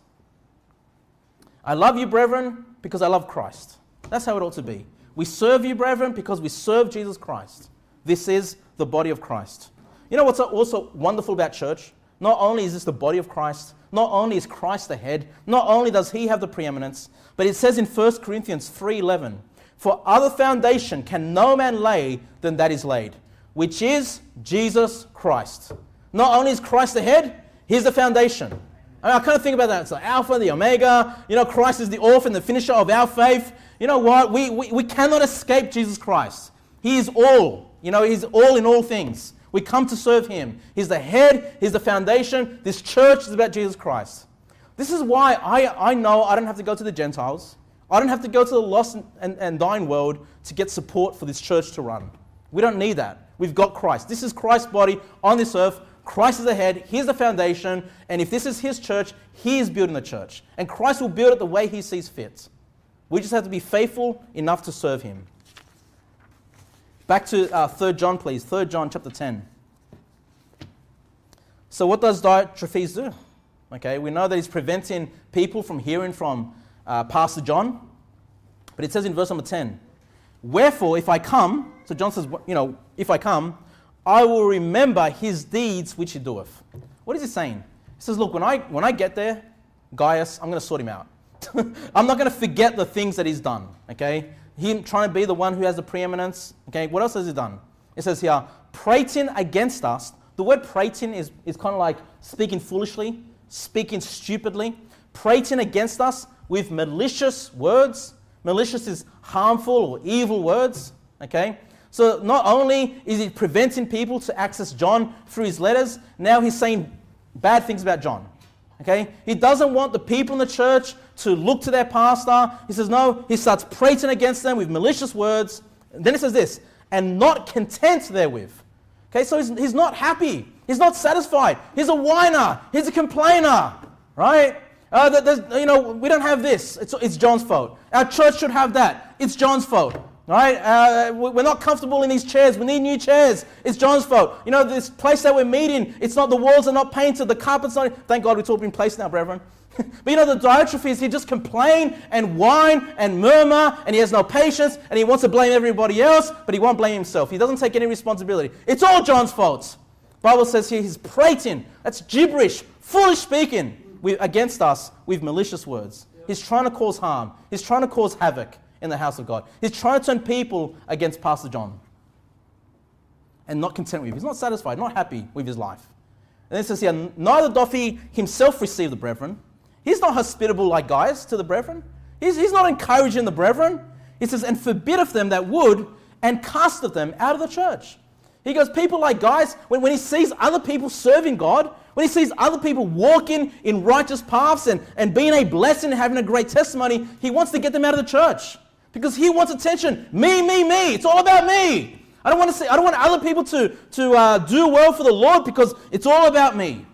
I love you, brethren, because I love Christ. That's how it ought to be. We serve you, brethren, because we serve Jesus Christ. This is the body of Christ. You know what's also wonderful about church? Not only is this the body of Christ, not only is Christ the head, not only does He have the preeminence, but it says in 1 Corinthians 3:11, for other foundation can no man lay than that is laid, which is Jesus Christ. Not only is Christ the head, He's the foundation. I kind of think about that. It's like Alpha, the Omega. You know, Christ is the author and the finisher of our faith. You know what? We cannot escape Jesus Christ. He is all. You know, He's all in all things. We come to serve Him. He's the head. He's the foundation. This church is about Jesus Christ. This is why I know I don't have to go to the Gentiles. I don't have to go to the lost and dying world to get support for this church to run. We don't need that. We've got Christ. This is Christ's body on this earth. Christ is the head. He's the foundation. And if this is His church, He is building the church. And Christ will build it the way He sees fit. We just have to be faithful enough to serve Him. Back to 3 John, please. 3 John chapter 10. So what does Diotrephes do? Okay, we know that he's preventing people from hearing from Pastor John. But it says in verse number 10, wherefore, if I come, so John says, you know, if I come, I will remember his deeds which he doeth. What is he saying? He says, look, when I get there, Gaius, I'm going to sort him out. I'm not going to forget the things that he's done. Okay, him trying to be the one who has the preeminence. Okay, what else has he done? It says here, prating against us. The word prating is kind of like speaking foolishly, speaking stupidly, prating against us with malicious words. Malicious is harmful or evil words. Okay, so not only is he preventing people to access John through his letters, now he's saying bad things about John. Okay, he doesn't want the people in the church to look to their pastor. He says no. He starts prating against them with malicious words. And then he says this, and not content therewith. Okay, so he's not happy. He's not satisfied. He's a whiner. He's a complainer, right? We don't have this. It's John's fault. Our church should have that. It's John's fault. All Right? We're not comfortable in these chairs. We need new chairs. It's John's fault. You know, this place that we're meeting, it's not, the walls are not painted, the carpet's not, thank God it's all been placed now, brethren. But you know, the Diotrephes, he just complain and whine and murmur, and he has no patience, and he wants to blame everybody else, but he won't blame himself. He doesn't take any responsibility. It's all John's fault. The Bible says here he's prating. That's gibberish, foolish speaking against us with malicious words. He's trying to cause harm. He's trying to cause havoc in the house of God. He's trying to turn people against Pastor John. And not content with it. He's not satisfied, not happy with his life. And it says here, neither doth he himself receive the brethren. He's not hospitable like Gaius to the brethren. He's not encouraging the brethren. He says, and forbiddeth them that would, and casteth them out of the church. He goes, people like Gaius, when he sees other people serving God, when he sees other people walking in righteous paths and being a blessing and having a great testimony, he wants to get them out of the church. Because he wants attention. Me, me, me. It's all about me. I don't want other people to do well for the Lord because it's all about me.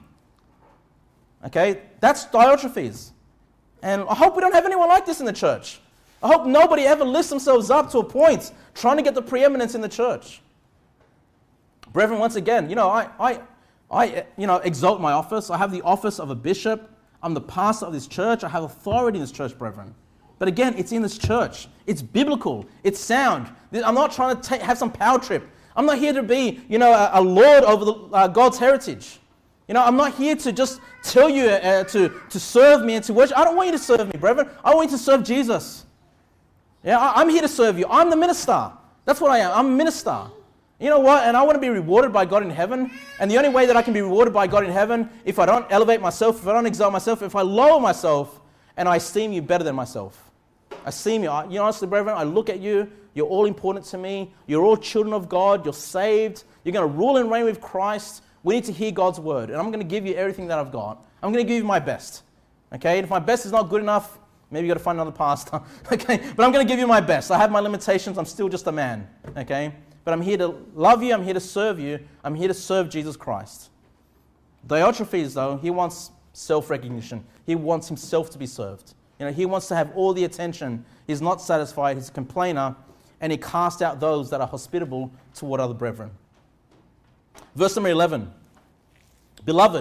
Okay? That's Diotrephes. And I hope we don't have anyone like this in the church. I hope nobody ever lifts themselves up to a point trying to get the preeminence in the church. Brethren, once again, you know, I exalt my office. I have the office of a bishop. I'm the pastor of this church. I have authority in this church, brethren. But again, it's in this church. It's biblical. It's sound. I'm not trying to have some power trip. I'm not here to be, you know, a lord over God's heritage. You know, I'm not here to just tell you to serve me and to worship. I don't want you to serve me, brethren. I want you to serve Jesus. Yeah, I'm here to serve you. I'm the minister. That's what I am. I'm a minister. You know what? And I want to be rewarded by God in heaven. And the only way that I can be rewarded by God in heaven, if I don't elevate myself, if I don't exalt myself, if I lower myself, and I esteem you better than myself. I esteem you. You know, honestly, brethren, I look at you. You're all important to me. You're all children of God. You're saved. You're going to rule and reign with Christ. We need to hear God's word. And I'm going to give you everything that I've got. I'm going to give you my best. Okay? And if my best is not good enough, maybe you've got to find another pastor. Okay? But I'm going to give you my best. I have my limitations. I'm still just a man. Okay? But I'm here to love you. I'm here to serve you. I'm here to serve Jesus Christ. Diotrephes, though, he wants self-recognition. He wants himself to be served. You know, he wants to have all the attention. He's not satisfied. He's a complainer. And he casts out those that are hospitable toward other brethren. Verse number 11. Beloved,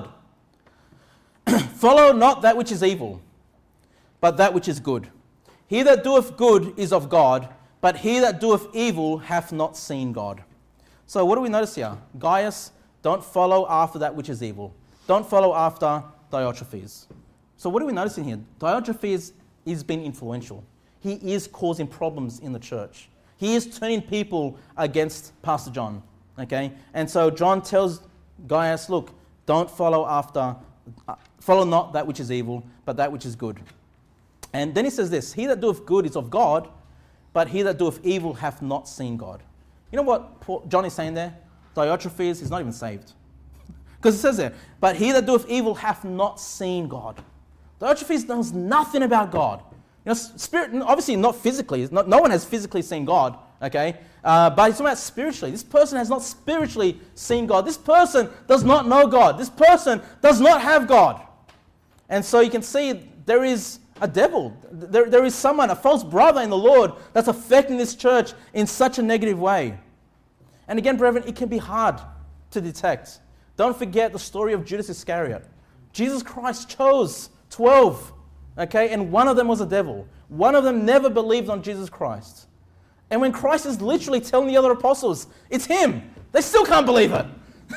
follow not that which is evil, but that which is good. He that doeth good is of God, but he that doeth evil hath not seen God. So what do we notice here? Gaius, don't follow after that which is evil. Don't follow after Diotrephes. So what are we noticing here? Diotrephes is being influential. He is causing problems in the church. He is turning people against Pastor John. Okay? And so John tells Gaius, look, don't follow not that which is evil, but that which is good. And then he says this, he that doeth good is of God, but he that doeth evil hath not seen God. You know what John is saying there? Diotrephes is not even saved. Because it says there, but he that doeth evil hath not seen God. Diotrephes knows nothing about God. You know, spirit, obviously not physically. No one has physically seen God, okay? But he's talking about spiritually. This person has not spiritually seen God. This person does not know God. This person does not have God. And so you can see there is a devil. There is someone, a false brother in the Lord that's affecting this church in such a negative way. And again, brethren, it can be hard to detect. Don't forget the story of Judas Iscariot. Jesus Christ chose 12, okay, and one of them was a devil. One of them never believed on Jesus Christ. And when Christ is literally telling the other apostles, it's him, they still can't believe it.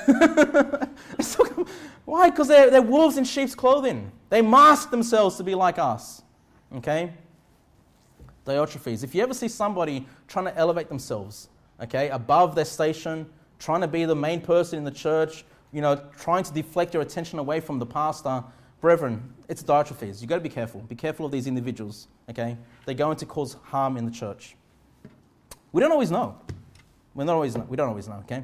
Why? Because they're wolves in sheep's clothing. They mask themselves to be like us. Okay? Diotrephes. If you ever see somebody trying to elevate themselves, okay, above their station, trying to be the main person in the church, you know, trying to deflect your attention away from the pastor, brethren, it's Diotrephes. You've got to be careful. Be careful of these individuals, okay? They're going to cause harm in the church. We don't always know. We don't always know, okay?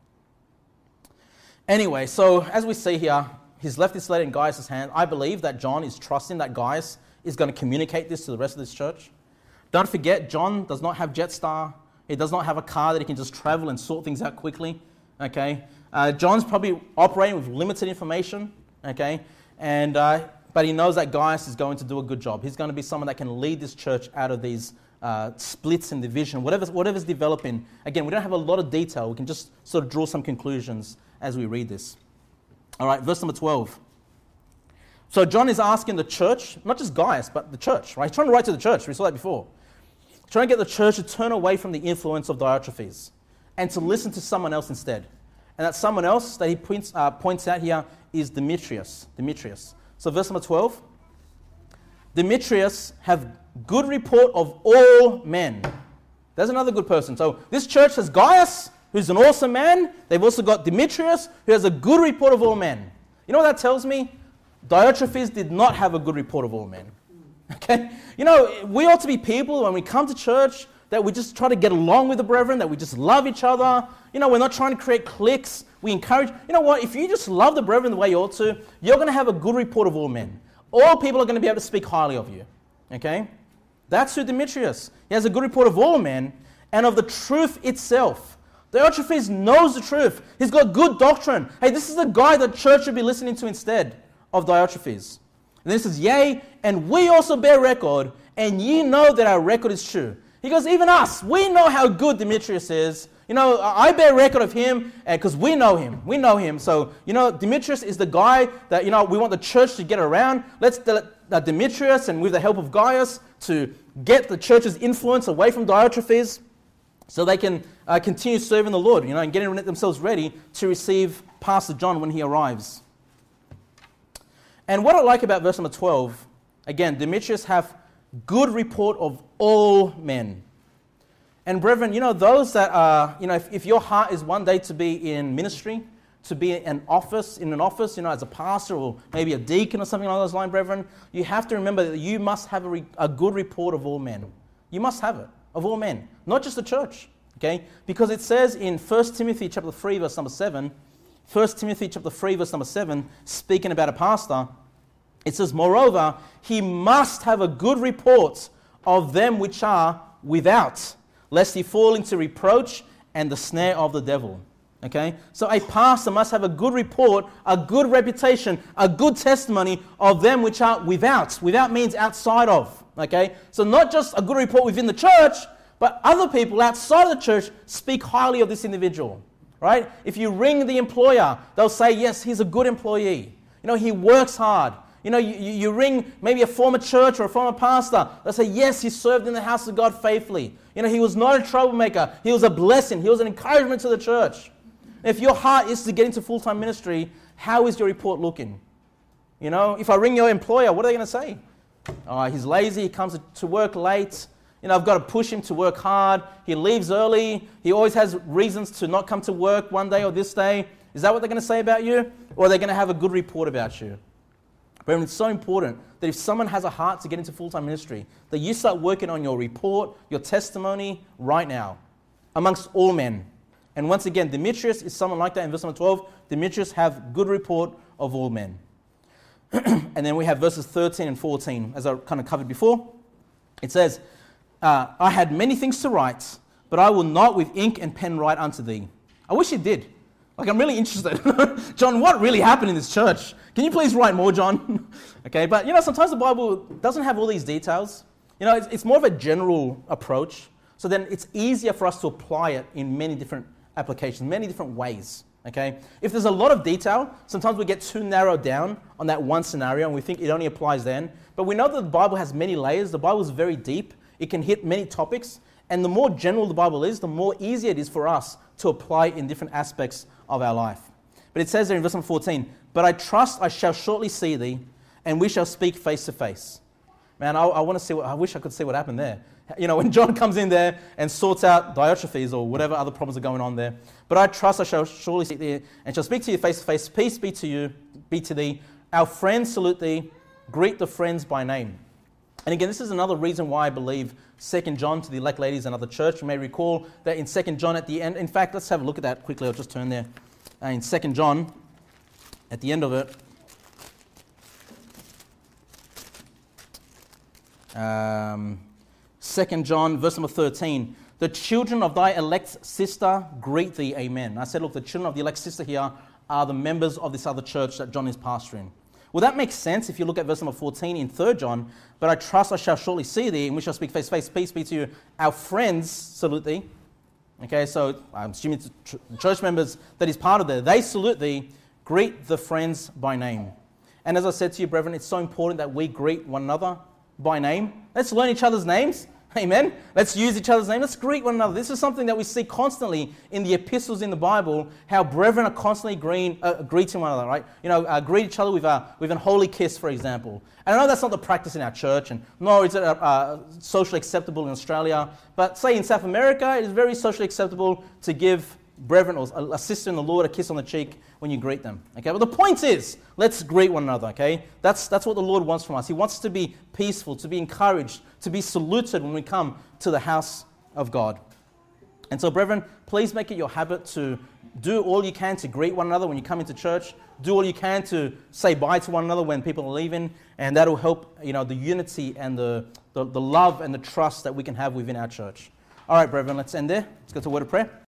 Anyway, so as we see here, he's left this letter in Gaius' hand. I believe that John is trusting that Gaius is going to communicate this to the rest of this church. Don't forget, John does not have Jetstar. He does not have a car that he can just travel and sort things out quickly, okay? John's probably operating with limited information, okay? And but he knows that Gaius is going to do a good job. He's going to be someone that can lead this church out of these splits and division, whatever's developing. Again, we don't have a lot of detail. We can just sort of draw some conclusions as we read this. All right, verse number 12. So John is asking the church, not just Gaius, but the church, right? He's trying to write to the church. We saw that before. Trying to get the church to turn away from the influence of Diotrephes and to listen to someone else instead. And that someone else that he points out here is Demetrius. So verse number 12. Demetrius have good report of all men. There's another good person. So this church has Gaius, who's an awesome man. They've also got Demetrius, who has a good report of all men. You know what that tells me? Diotrephes did not have a good report of all men. Okay? You know, we ought to be people when we come to church that we just try to get along with the brethren, that we just love each other. You know, we're not trying to create cliques. We encourage, you know what, if you just love the brethren the way you ought to, you're going to have a good report of all men. All people are going to be able to speak highly of you. Okay? That's who Demetrius. He has a good report of all men and of the truth itself. Diotrephes knows the truth. He's got good doctrine. Hey, this is the guy the church should be listening to instead of Diotrephes. And then it says, yea, and we also bear record, and ye know that our record is true. He goes, even us, we know how good Demetrius is. You know, I bear record of him because we know him. We know him. So, you know, Demetrius is the guy that, you know, we want the church to get around. Let's let Demetrius, and with the help of Gaius, to get the church's influence away from Diotrephes so they can continue serving the Lord, you know, and getting themselves ready to receive Pastor John when he arrives. And what I like about verse number 12, again, Demetrius have good report of all men. And brethren, you know, those that are, you know, if your heart is one day to be in ministry, to be in an office, you know, as a pastor or maybe a deacon or something along those lines, brethren, you have to remember that you must have a good report of all men. You must have it, of all men, not just the church, okay? Because it says in 1 Timothy chapter 3, verse number 7, 1 Timothy chapter 3, verse number 7, speaking about a pastor, it says, moreover, he must have a good report of them which are without, lest he fall into reproach and the snare of the devil. Okay? So a pastor must have a good report, a good reputation, a good testimony of them which are without. Without means outside of. Okay? So not just a good report within the church, but other people outside of the church speak highly of this individual. Right? If you ring the employer, they'll say, yes, he's a good employee. You know, he works hard. You know, you ring maybe a former church or a former pastor. They'll say, yes, he served in the house of God faithfully. You know, he was not a troublemaker. He was a blessing. He was an encouragement to the church. If your heart is to get into full-time ministry, how is your report looking? You know, if I ring your employer, what are they going to say? Oh, he's lazy. He comes to work late. You know, I've got to push him to work hard. He leaves early. He always has reasons to not come to work one day or this day. Is that what they're going to say about you? Or are they going to have a good report about you? But it's so important that if someone has a heart to get into full-time ministry, that you start working on your report, your testimony right now, amongst all men. And once again, Demetrius is someone like that in verse number 12. Demetrius have good report of all men. And then we have verses 13 and 14, as I kind of covered before. It says, I had many things to write, but I will not with ink and pen write unto thee. I wish it did. Like, I'm really interested. John, what really happened in this church? Can you please write more, John? Okay, but you know, sometimes the Bible doesn't have all these details. You know, it's more of a general approach. So then it's easier for us to apply it in many different applications, many different ways. Okay? If there's a lot of detail, sometimes we get too narrowed down on that one scenario and we think it only applies then. But we know that the Bible has many layers. The Bible is very deep. It can hit many topics. And the more general the Bible is, the more easier it is for us to apply in different aspects of our life. But it says there in verse number 14, but I trust I shall shortly see thee, and we shall speak face to face. Man, I want to see I wish I could see what happened there. You know, when John comes in there and sorts out Diotrephes or whatever other problems are going on there. But I trust I shall surely see thee, and shall speak to you face to face. Peace be to you, be to thee. Our friends salute thee. Greet the friends by name. And again, this is another reason why I believe 2 John to the elect ladies and other church. You may recall that in 2 John at the end, in fact, let's have a look at that quickly. I'll just turn there. In 2 John, at the end of it, 2 John, verse number 13, the children of thy elect sister greet thee, amen. I said, look, the children of the elect sister here are the members of this other church that John is pastoring. Well, that makes sense if you look at verse number 14 in 3 John. But I trust I shall shortly see thee, and we shall speak face to face. Peace be to you. Our friends salute thee. Okay, so I'm assuming it's church members that he's part of there. They salute thee. Greet the friends by name. And as I said to you, brethren, it's so important that we greet one another by name. Let's learn each other's names. Amen. Let's use each other's names. Let's greet one another. This is something that we see constantly in the epistles in the Bible, how brethren are constantly greeting one another, right? Greet each other with an holy kiss, for example. And I know that's not the practice in our church, and nor is it socially acceptable in Australia. But say in South America, it is very socially acceptable to give brethren or a sister in the Lord a kiss on the cheek when you greet them. Okay, but the point is, let's greet one another. Okay, that's what the Lord wants from us. He wants us to be peaceful, to be encouraged, to be saluted when we come to the house of God. And so, brethren, please make it your habit to do all you can to greet one another when you come into church. Do all you can to say bye to one another when people are leaving, and that will help the unity and the love and the trust that we can have within our church. All right, brethren, let's end there. Let's go to a word of prayer.